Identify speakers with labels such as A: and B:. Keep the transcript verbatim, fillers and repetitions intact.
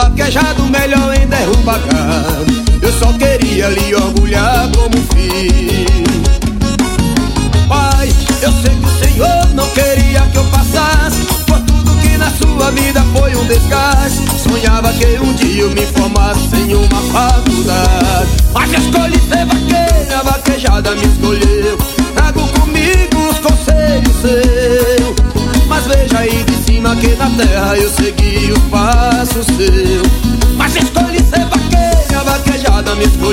A: Vaquejado melhor em derrubar gado. Eu só queria lhe orgulhar como filho. Pai, eu sei que o Senhor não queria que eu passasse por tudo que na sua vida foi um desgaste. Sonhava que um dia eu me formasse em uma faculdade, mas escolhi ser vaqueiro, a vaquejada me escolheu. Trago comigo os conselhos seus, mas veja aí de cima que na terra eu segui os passos seus. Mas escolhi ser vaqueiro, a vaquejada me escolheu.